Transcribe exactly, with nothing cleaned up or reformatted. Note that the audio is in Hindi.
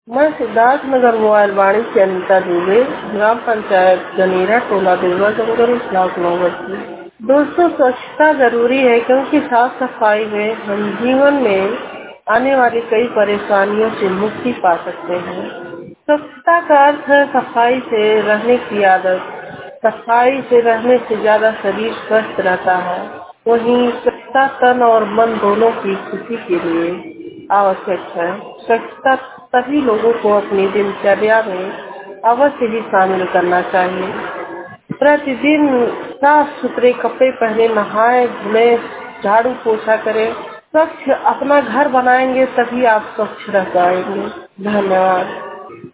मैं सिद्धार्थ नगर मोबाइल वाणी से अनिता दुबे, ग्राम पंचायत गनीरा, टोला देवा जंगल, ब्लॉक नौबस्ती। दोस्तों, स्वच्छता जरूरी है क्योंकि साफ सफाई में हम जीवन में आने वाली कई परेशानियों से मुक्ति पा सकते हैं। स्वच्छता का अर्थ है सफाई से रहने की आदत। सफाई से रहने से ज्यादा शरीर स्वस्थ रहता है। वहीं स्वच्छता तन और मन दोनों की खुशी के लिए आवश्यक है। स्वच्छता सभी लोगों को अपनी दिनचर्या में अवश्य ही शामिल करना चाहिए। प्रतिदिन साफ सुथरे कपड़े पहने, नहाए धुले, झाड़ू पोछा करें। स्वच्छ अपना घर बनाएंगे तभी आप स्वच्छ रह पाएंगे। धन्यवाद।